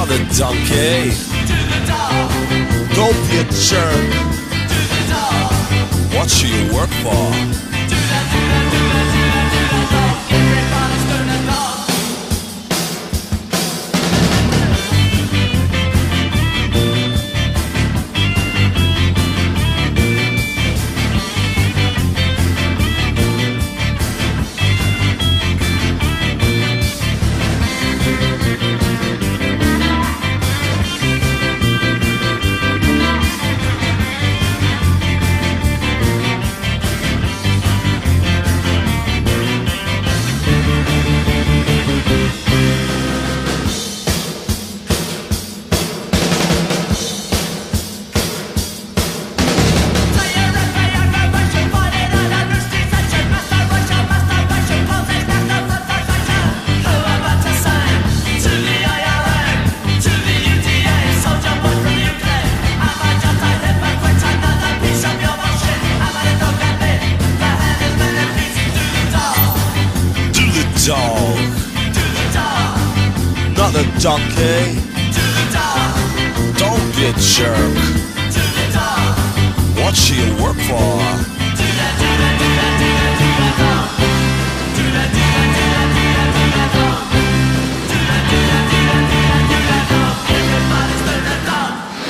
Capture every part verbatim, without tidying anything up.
Not a donkey. To the dog. Don't be a jerk. To the dog. What should you work for? Do that, do that, do that, do that, do that, dog. Everybody's doing a dog. Dog. To the dog. Not a donkey. To the dog. Don't be a jerk. To the dog. What should you work for? Do that, do that, do that, do that, do that, dog. Do that, do that, do that, do that, do that, dog. Do that, do that, do that, do that, do that, dog. Everybody's doing a dog.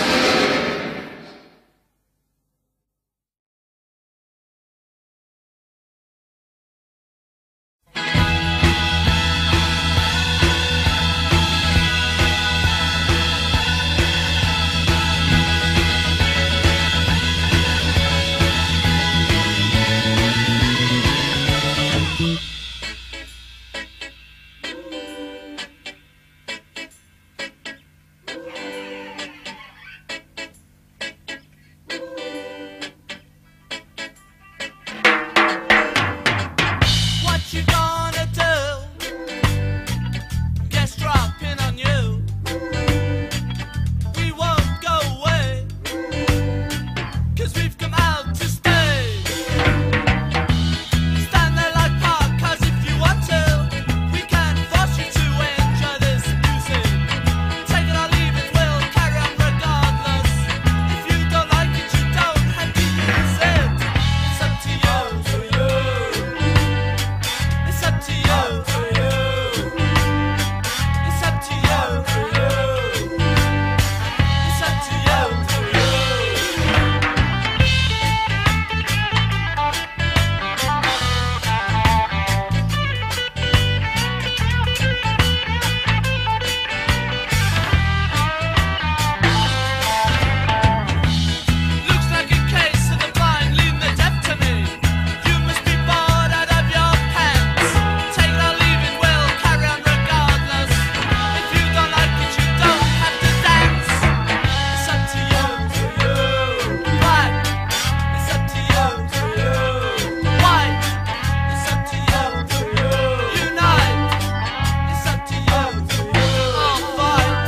What you gonna do? Guess dropping on you. We won't go away, 'cause we've come out to stay. Stand there like park, 'cause if you want to, we can force you to enjoy this music. Take it or leave it, we'll carry on regardless. If you don't like it, you don't have to use it. It's up to you. It's up to you. It's up to you. It's up to you. Looks like a case of the blind leading the deaf to me. You must be bored out of your pants. Take it or leave it, we'll carry on regardless. If you don't like it, you don't have to dance. It's up to you. Why? It's up to you. Why? It's up to you. Unite. It's up to you. All fight.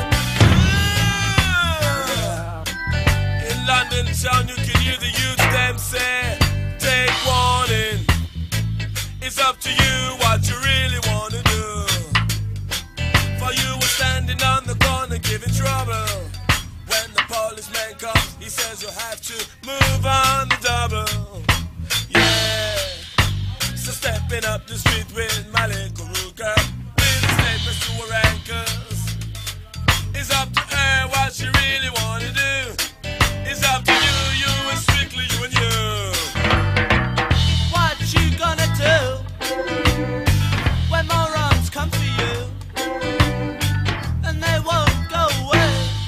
In London town you can hear the youth them say, take warning. It's up to you what you really wanna do. For you were standing on the corner giving trouble. When the policeman comes, he says you have to move on the double. Yeah. So stepping up the street with my little rude girl, with the statements to her ankles. It's up to her what she really wanna do. It's up to you, you and strictly you and you. What you gonna do when morons come for you and they won't go away?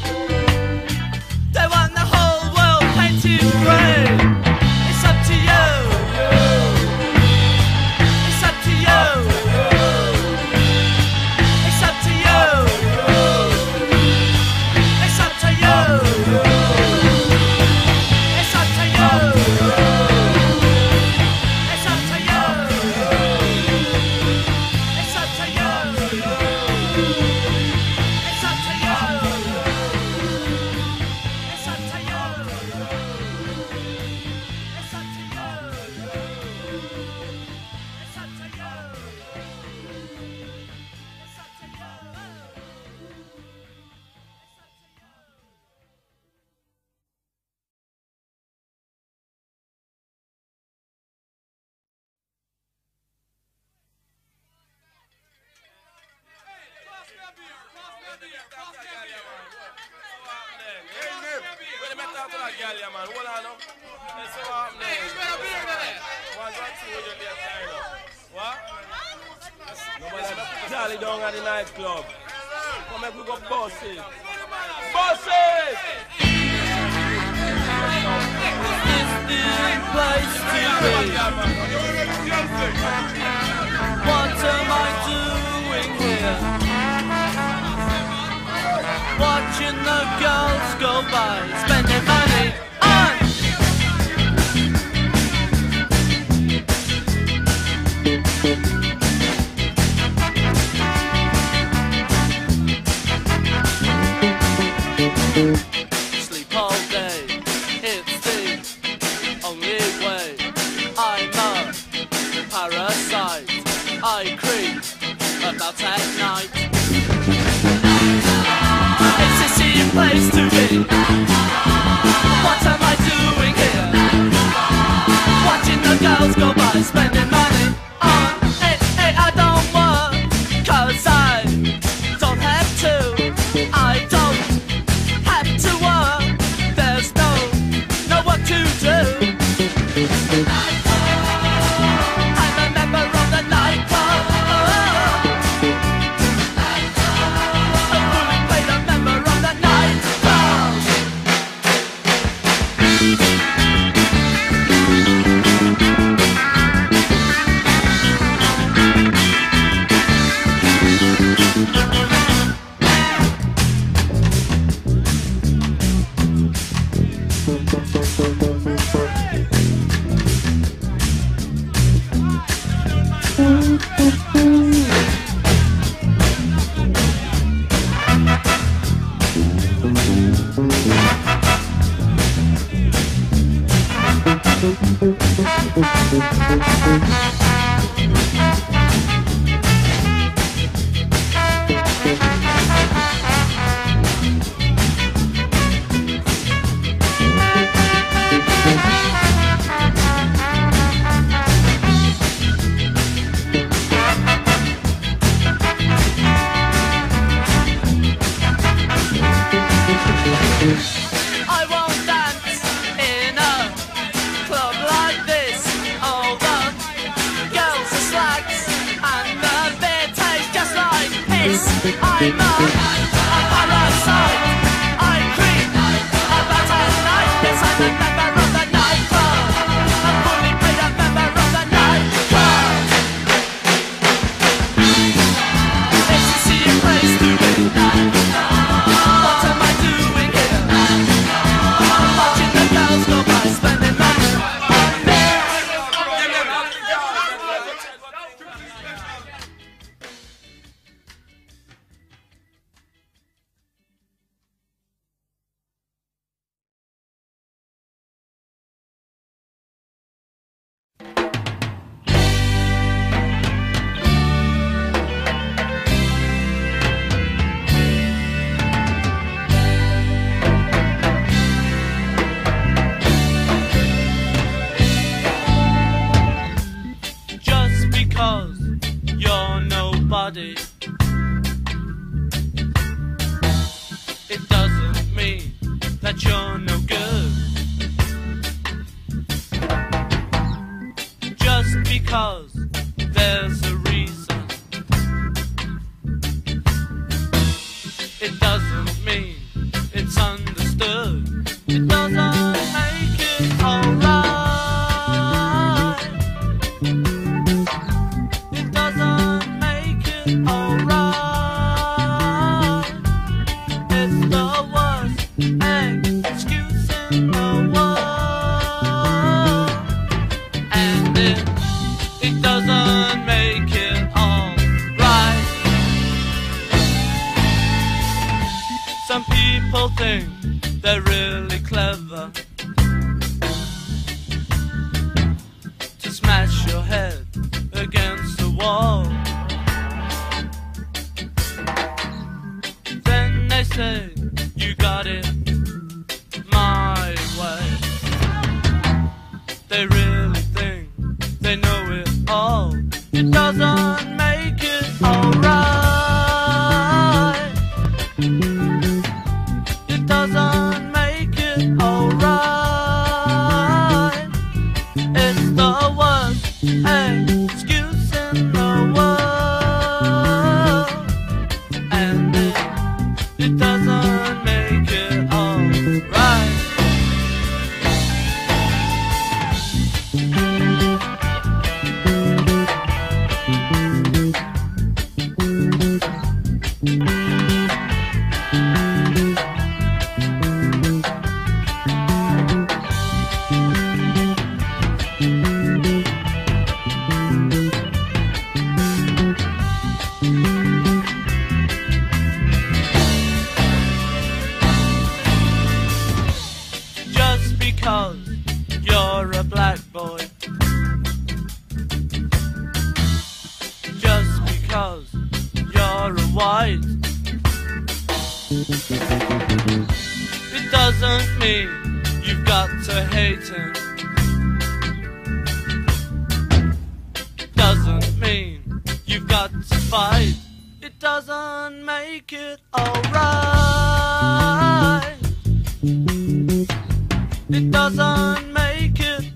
They want the whole world painted grey. It's up to you. It's up to you. It's up to you. Charlie down at the nightclub. Come make we go bosses. Bosses! Is this place to be? What am I doing here? Watching the girls go by, spending money on sleep all day, it's the only way. I'm a parasite, I creep about at night. It's a scene place to be. What am I doing here? Watching the girls go by, spending money on it. Hey, I don't work, cause I don't have to. I don't have to work, there's no, no work to do. I'm a member of the nightclub. A fully paid a member of the nightclub. I won't dance in a club like this. All the girls are slugs and the beer tastes just like piss. I'm a, a parasite. I creep about at night. Yes, I'm a member of the nightclub. A fully paid a member of the nightclub. It's a secret place to be. What am I doing here? Watching the girls go by, spending money on this. Just because you're nobody, it doesn't mean that you're no good. Just because there's a reason, it doesn't mean it's understood. It doesn't make it alright. It doesn't make it alright. It's the worst excuse in the world. And it, it doesn't make it alright. Some people think they're really clever to smash your head against the wall. Then they say you got it my way. They really think they know it all. It doesn't make it alright. It doesn't make it alright. It's the worst excuse in the world, and it, it doesn't make it alright. Just because you're a black boy, just because you're a white, it doesn't mean you've got to hate him. Doesn't mean you've got to fight. It doesn't make it alright. It doesn't make it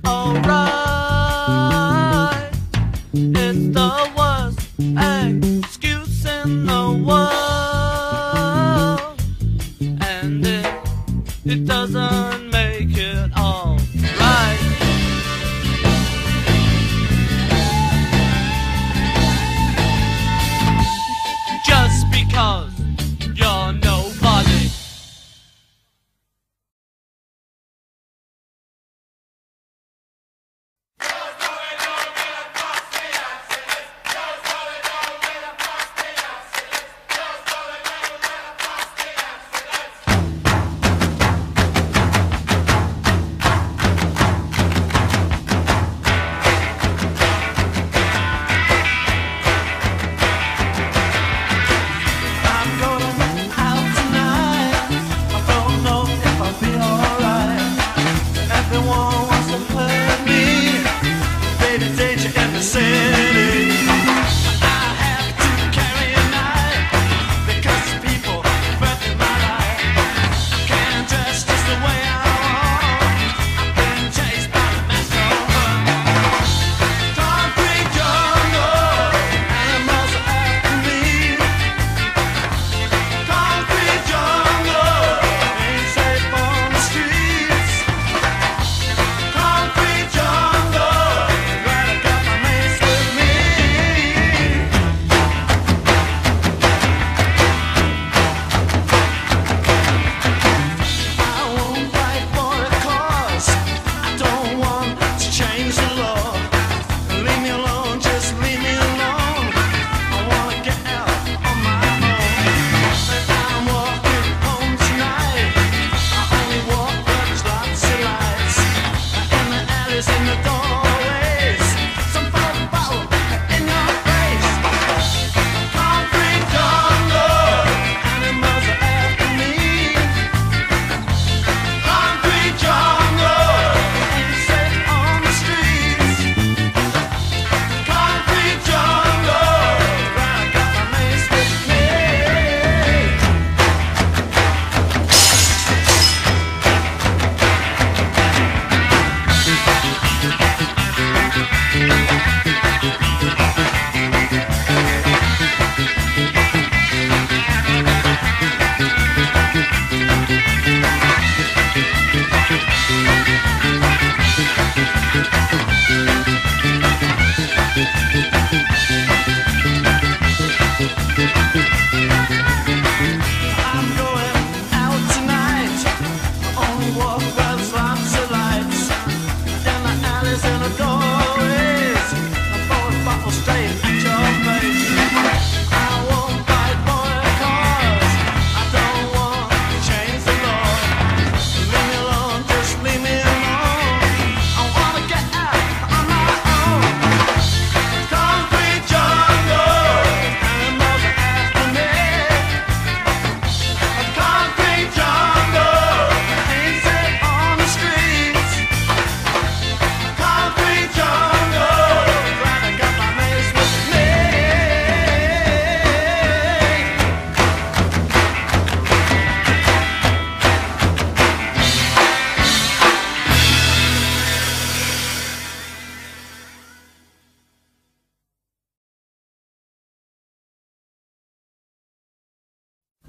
alright. It's the worst excuse in the world, and it, it doesn't make it alright. Just because you're no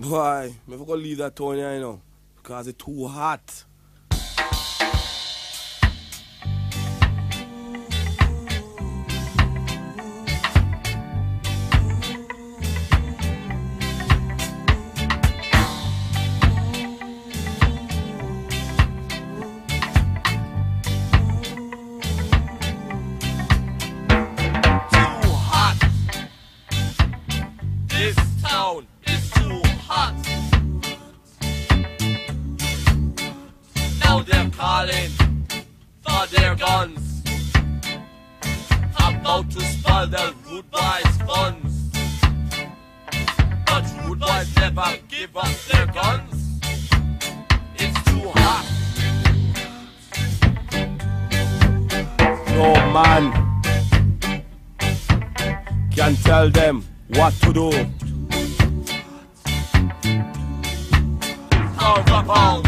Boy, me for go leave that town here, you know, because it's too hot. Tell them what to do. Pound for pound,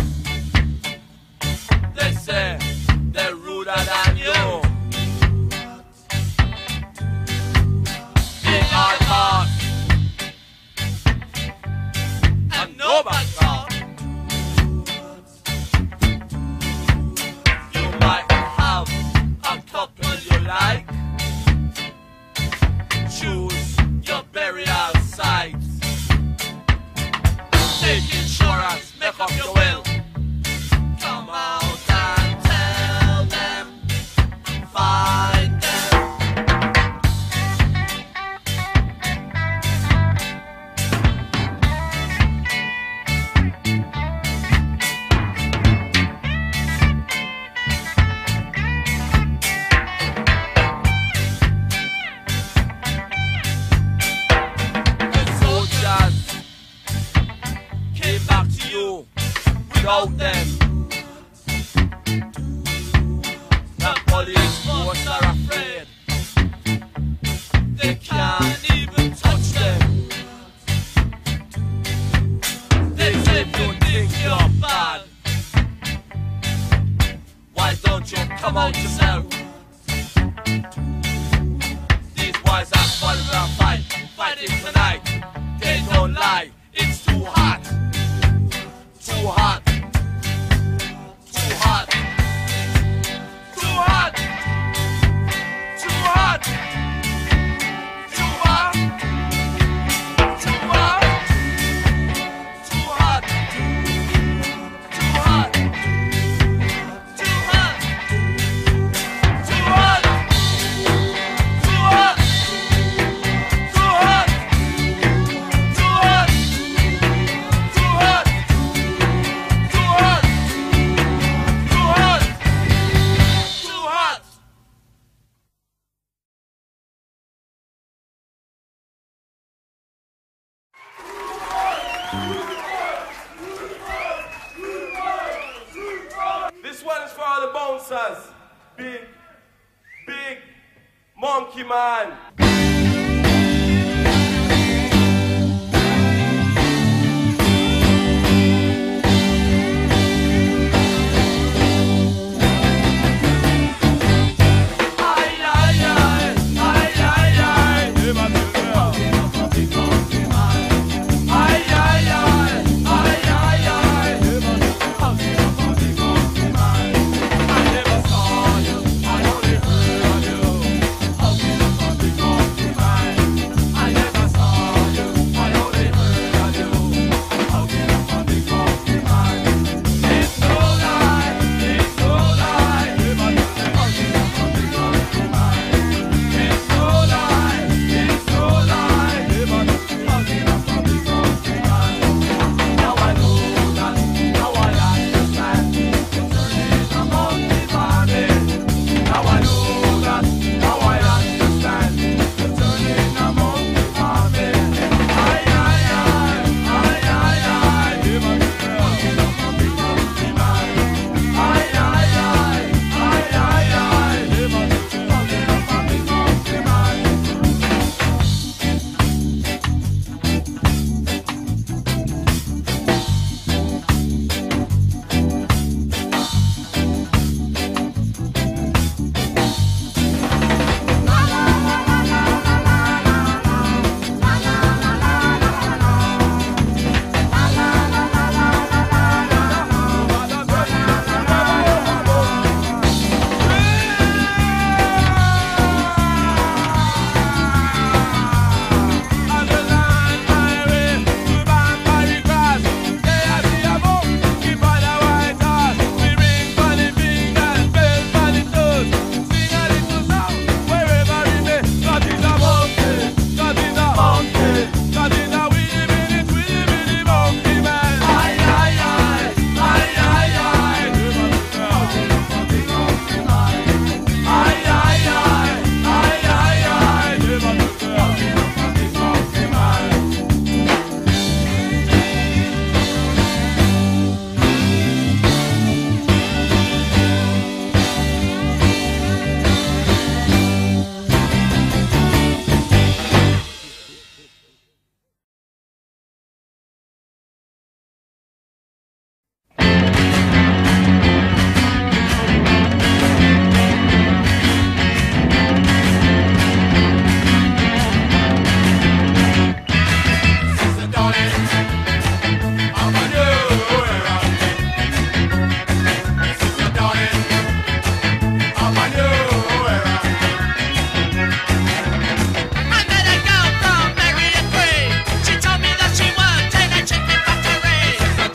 they say they're ruder than you. Big hard heart and no background. You might have a couple you like. Choose your burial site. Take insurance, make up your will. Come out and tell them, find them. Without them, the police force are afraid. They can't even touch them. They say if you think you're bad, why don't you come out yourself? These boys are fighting a fight, fighting tonight. They don't lie, it's too hot. Too hot. Too hot. Too hot. Too hot. Too hot. Too hot. Too hot. Too hot. Too hot. Too hot. Too hot. Too hot. Too hot. Too hot. Too hot! Too hot! Too hot! This one is for all the bouncers. Big, big monkey man. I never saw you, I only heard of you.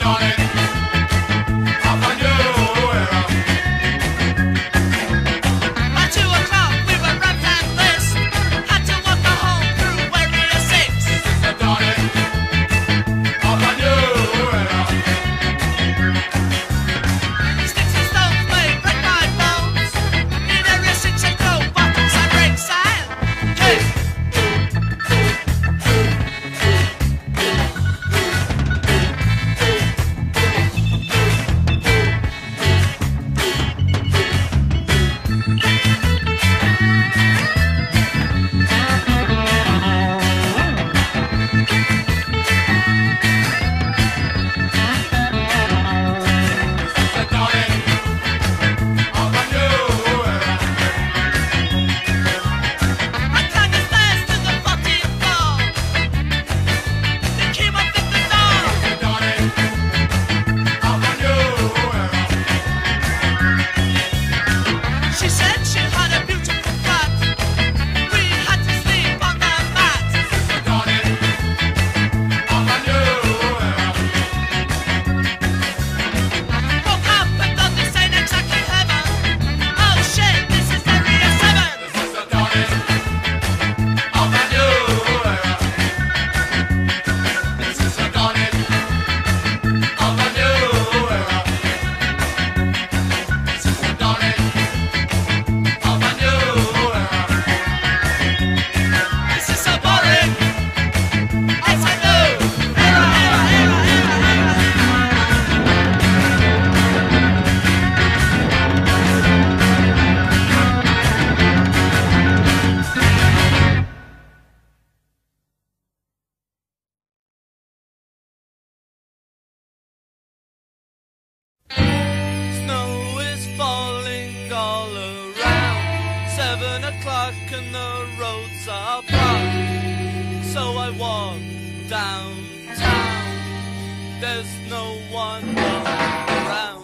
and the roads are blocked. So I walk downtown. There's no one around.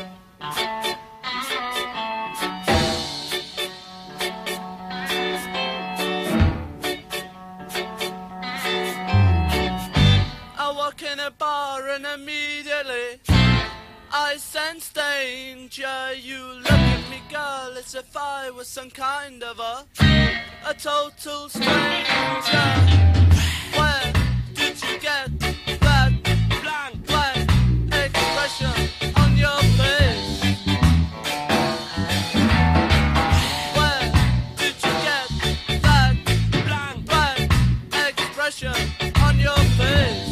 I walk in a bar and immediately I sense danger. You look at me, girl, as if I was some kind of a a total stranger. Where did you get that blank, blank expression on your face? Where did you get that blank, blank expression on your face?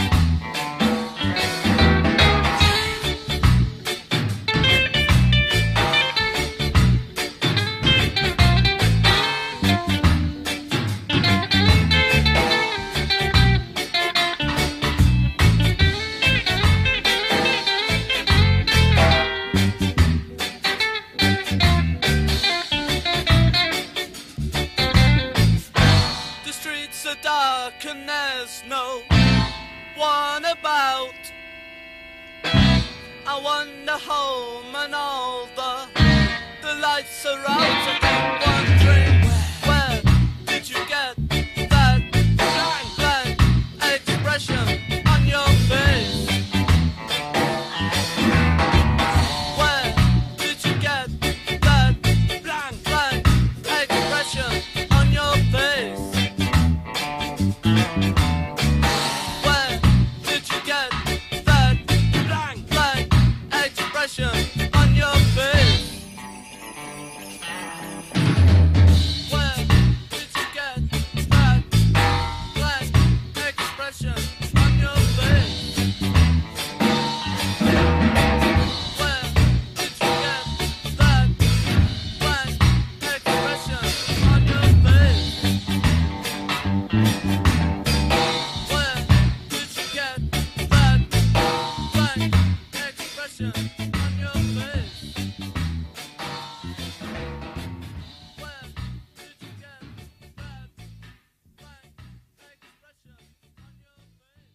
Dark and there's no one about. I wander home and all the the lights are out. I keep wondering, where did you get that blank, blank expression on your face? Where did you get that blank, blank expression on your face? Where did you get that blank, blank expression on your face? Where did you get that blank expression on your face? Where did you get that blank expression on your face? Where did you get that blank expression on your face? Where did you get that blank expression on your face?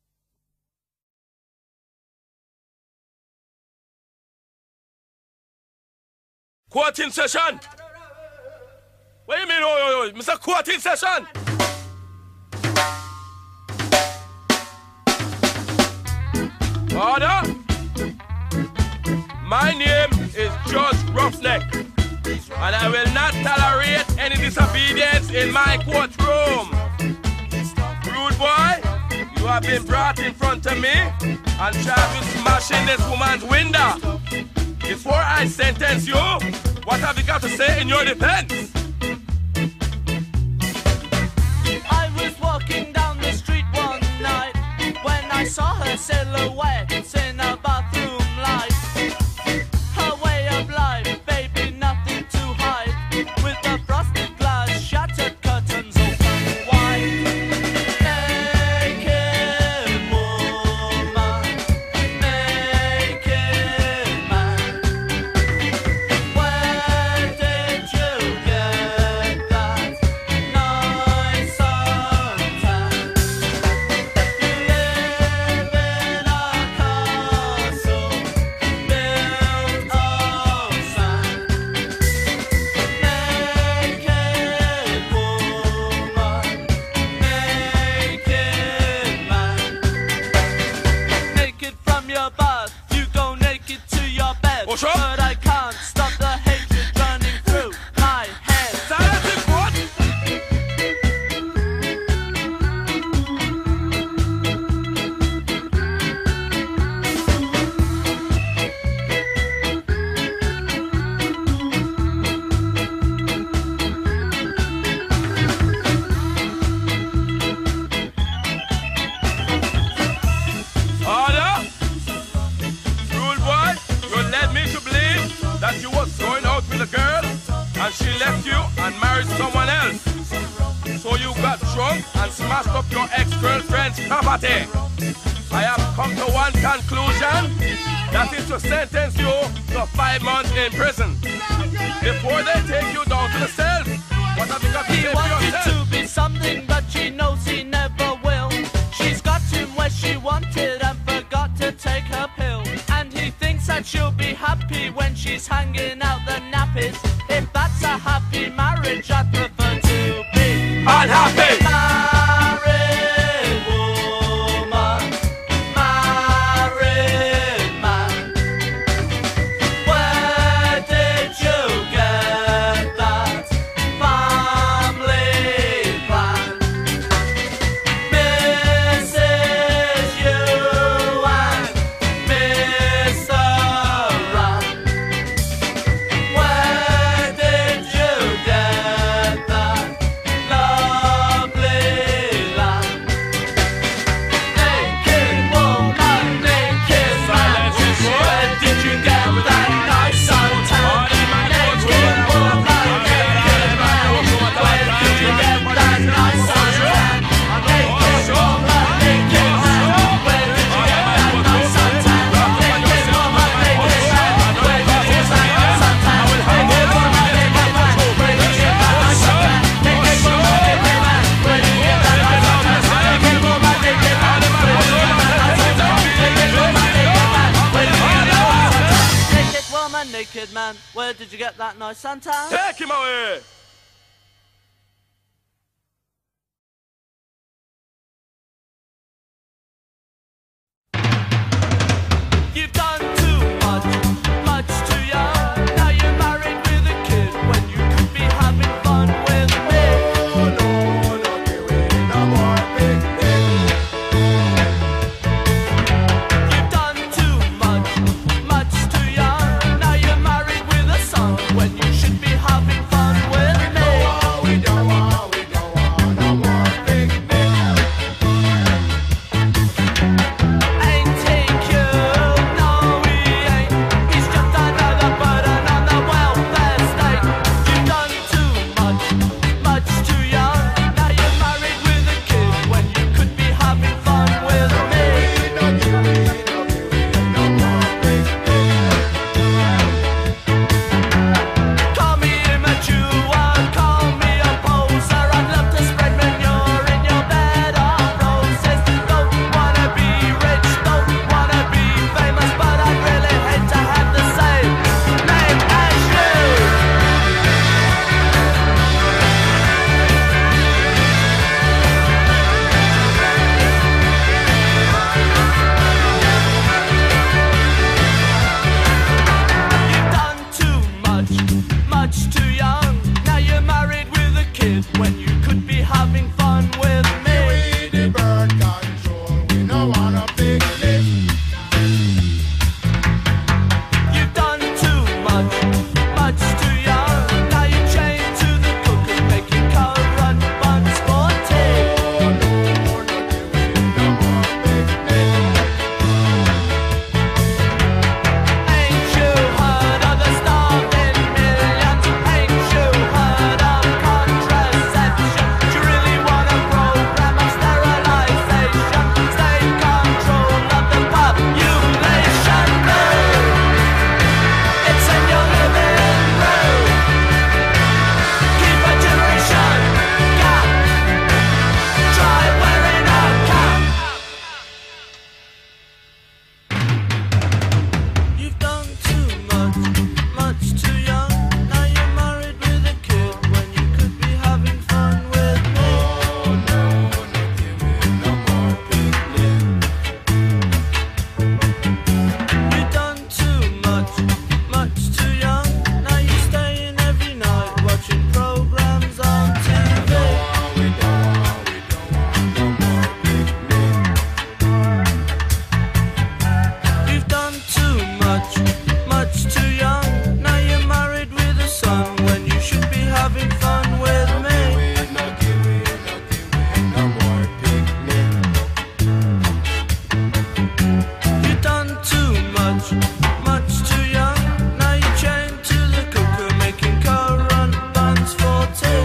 Quoting session. What do you mean, oh, oh, oh, Mister Quoting session? Order. My name is Judge Roughneck, and I will not tolerate any disobedience in my courtroom. Rude boy, you have been brought in front of me and charged with smashing this woman's window. Before I sentence you, what have you got to say in your defense? I was walking down the street one night when I saw her silhouette in a bathroom light. Her way of life, baby, nothing to hide. With the frosted glass, shattered curtains open wide. Naked woman, naked man. Where did you get that nice suntan? You live in a castle built of sand. Naked woman, naked man. Naked from your bath, you go naked to your bed. What's up? But I can't stop the hatred running through my head. Silence in court! Order! Rule boy, you led me to believe that you was going out with a girl and she left you and married someone else. So you got drunk and smashed up your ex-girlfriend's property. I have come to one conclusion, that is to sentence you to five months in prison. Before they take you down to the cells, what have you got to He say for wanted yourself? to be something, but she knows he never will. She's got him where she wanted and forgot to take her pill. And he thinks that she'll be happy when she's hanging out the nappies. If that's a happy marriage, I'd prefer to be Unhappy! married woman, married man. Where did you get that family plan? Missus You and Mister Ram. Where did you get that lovely land? Naked woman, naked man. Where did you get that nice suntan? Naked woman, naked man. Where did you get that nice suntan? Naked woman, naked man. Where did you get that nice suntan? Naked woman, naked man. Where did you get that nice suntan? Naked woman, naked man. Where did you get that nice suntan? Naked woman, naked man. Where did you get that nice suntan? Naked woman, naked man. Where did you get that nice suntan? Naked woman, naked man. Where did you get that nice suntan? Naked woman, naked man. Where did you get that nice suntan? Take him away! You've done too much, much too young. Now you're married with a kid when you could be having fun with me. You've done too much, much too young. Now you're married with a son when you should be having fun with much, much too young. Now you're married with a son when you should be having fun with me. You've done too much, much too young. Now you're chained to the cooker making currant buns for tea.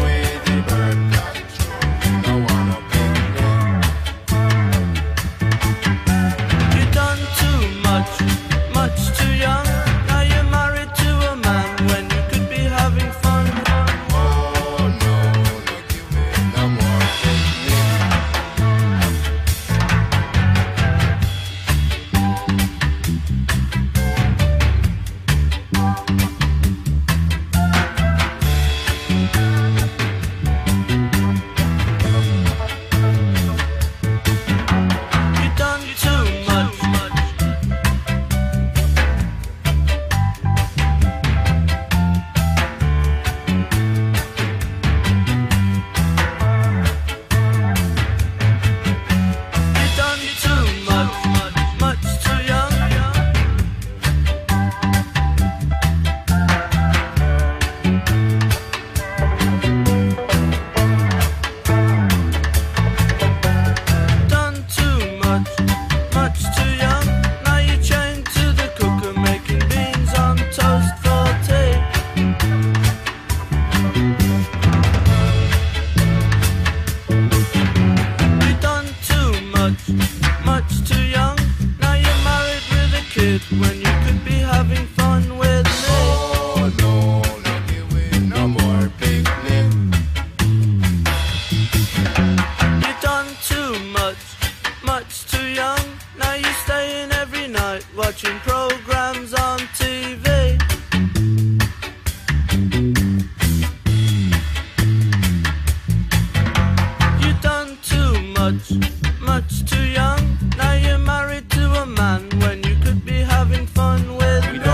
You've done too much, much too young. Now you're married to a man when you could be having fun. You've done too much, much. You've done too much, much, much too young. Done too much, much too young. Now you're chained to the cooker making beans on toast for tea. You've done too much, much too young. Now you're married with a kid when you could be having fun with me. You've done too much, much too young. Now you're staying every night watching programs on T V. You've done too much, much too young. Now you're married to a man when you could be having fun with me.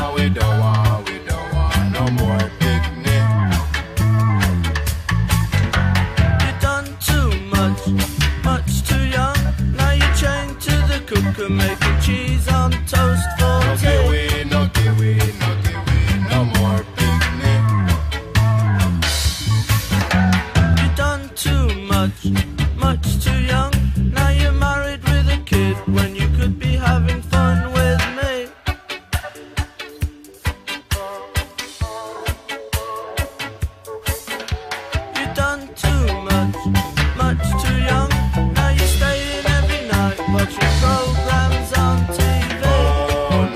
You've done too much, much too young. Now you're chained to the cooker making cheese on toast for tea. You've done too much, much too young. Now you're married with a kid when you could be having fun with me. You've done too much, much too young. Now you're staying every night watching programs on T V.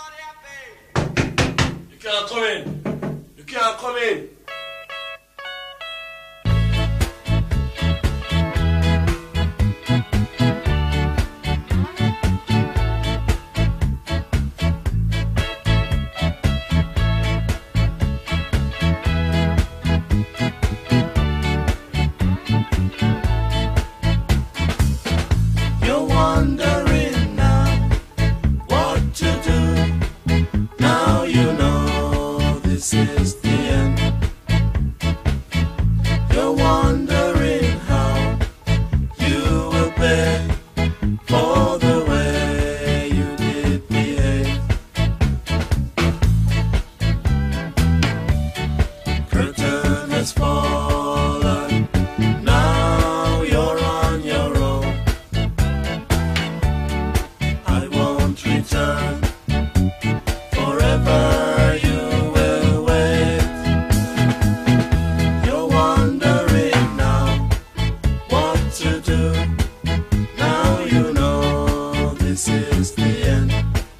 You can't come in. You can't come in. You're wondering now what to do. Now you know this is the end. You're wondering how you will pay for the way you did behave. Curtain has fallen. Now you're on your own. I won't return. Forever you will wait. You're wondering now what to do. Now you know this is the end.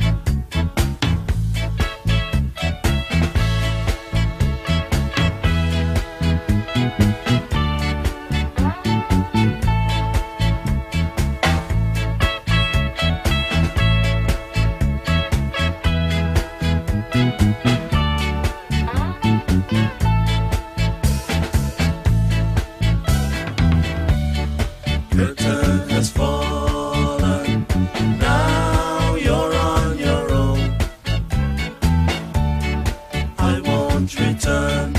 Curtain has fallen. Now you're on your own. I won't return.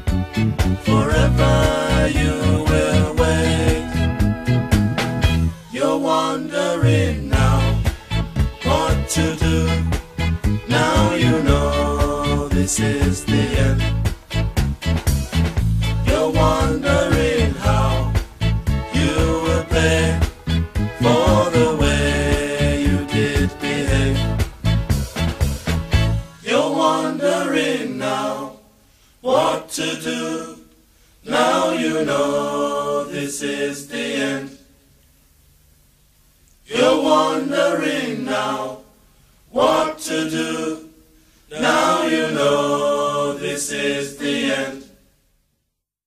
Forever you will wait. You're wondering now what to do. Now you know this is the end. You're wondering how you will pay for the way you did behave. You're wondering now what to do. Now you know this is the end. You're wondering